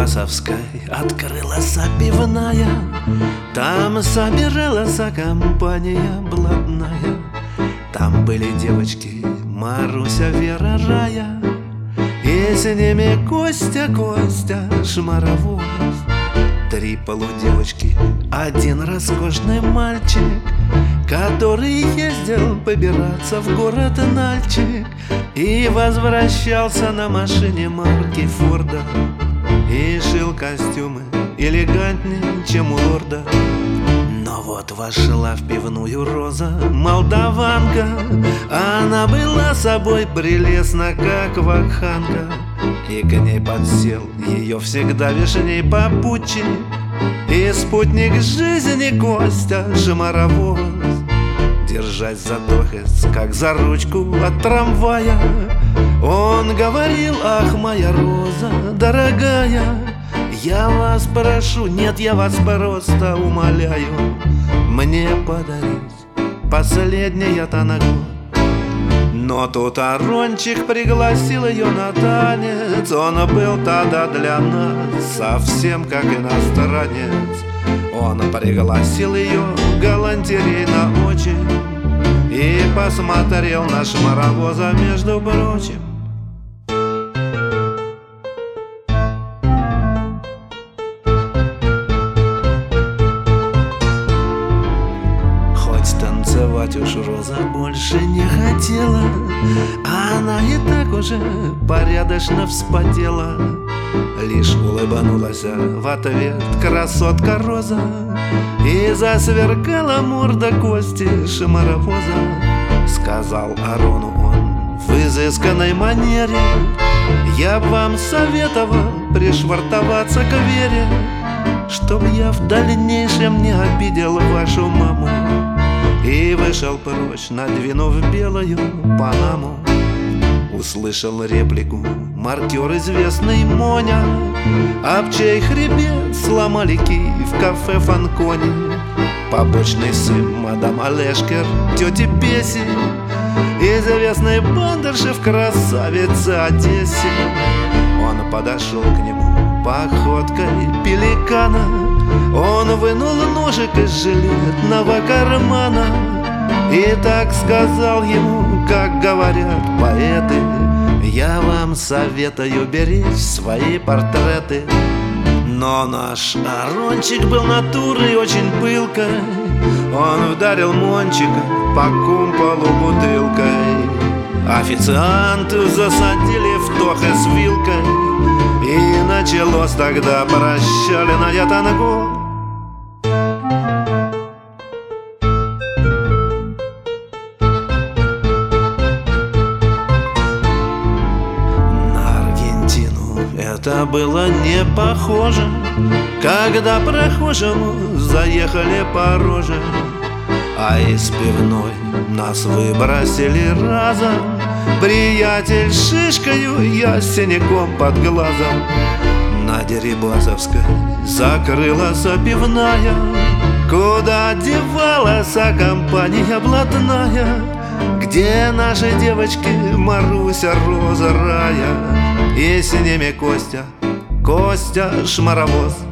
Дерибасовской открылась пивная. Там собиралась компания блатная. Там были девочки Маруся, Вера, Рая, и с ними Костя, Шмаровоз. Три полудевочки, один роскошный мальчик, который ездил побираться в город Нальчик и возвращался на машине марки Форда и шил костюмы элегантнее, чем у лорда. Но вот вошла в пивную Роза, молдаванка. Она была собой прелестна, как вакханка, и к ней подсел ее всегда вешний попутчик и спутник жизни Костя, Шмаровоз. Держась за тохец, как за ручку от трамвая, он говорил: ах, моя Роза, дорогая, я вас прошу, нет, я вас просто умоляю, мне подарить последнее танго. Но тут Арончик пригласил ее на танец. Он был тогда для нас совсем как иностранец. Он пригласил ее галантерейно очень и посмотрел на Шмаровоза, между прочим. Танцевать уж Роза больше не хотела, она и так уже порядочно вспотела. Лишь улыбнулась в ответ красотка Роза и засверкала морда Кости Шмаровоза. Сказал Арону он в изысканной манере: я б вам советовал пришвартоваться к Вере, чтоб я в дальнейшем не обидел вашу маму. И вышел прочь, надвинув белую панаму. Услышал реплику маркер известный Моня, об чей хребет сломали кий в кафе Фанконе. Побочный сын мадам Олешкер, тети Беси, известный бандерши в красавице Одессе. Он подошел к нему походкой пеликана. Он вынул ножик из жилетного кармана и так сказал ему, как говорят поэты: я вам советую беречь свои портреты. Но наш Арончик был натурой очень пылкой. Он ударил Мончика по кумполу бутылкой. Официанту засадили в тохе с вилкой, и началось тогда прощальное танго. На Аргентину это было не похоже, когда прохожему заехали по роже, а из пивной нас выбросили разом. Приятель шишкою, я синяком под глазом. На Дерибасовской закрылась пивная, куда девалась компания блатная, где наши девочки Маруся, Роза, Рая, и с ними Костя, Шмаровоз.